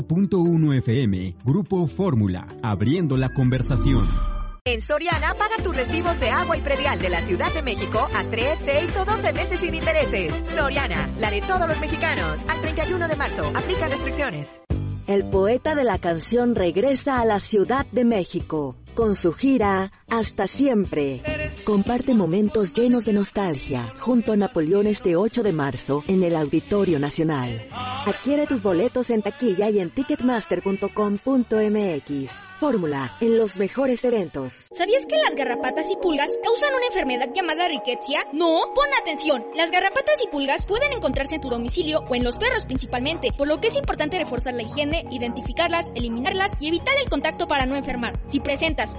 .1 FM, Grupo Fórmula, abriendo la conversación. En Soriana, paga tus recibos de agua y predial de la Ciudad de México a 3, 6 o 12 meses sin intereses. Soriana, la de todos los mexicanos. Al 31 de marzo, aplica restricciones. El poeta de la canción regresa a la Ciudad de México con su gira Hasta Siempre. Comparte momentos llenos de nostalgia junto a Napoleón este 8 de marzo en el Auditorio Nacional. Adquiere tus boletos en taquilla y en ticketmaster.com.mx. Fórmula, en los mejores eventos. ¿Sabías que las garrapatas y pulgas causan una enfermedad llamada rickettsia? No, pon atención. Las garrapatas y pulgas pueden encontrarse en tu domicilio o en los perros principalmente, por lo que es importante reforzar la higiene, identificarlas, eliminarlas y evitar el contacto para no enfermar. Si presentas